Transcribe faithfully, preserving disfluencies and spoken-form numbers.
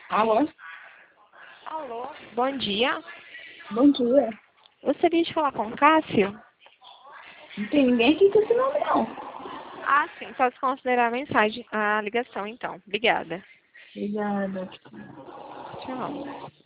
Alô? Alô, bom dia. Bom dia. Gostaria de falar com o Cássio? Não tem ninguém aqui com esse nome, não. Ah, sim, posso considerar a mensagem, a ligação então. Obrigada. Obrigada. Tchau.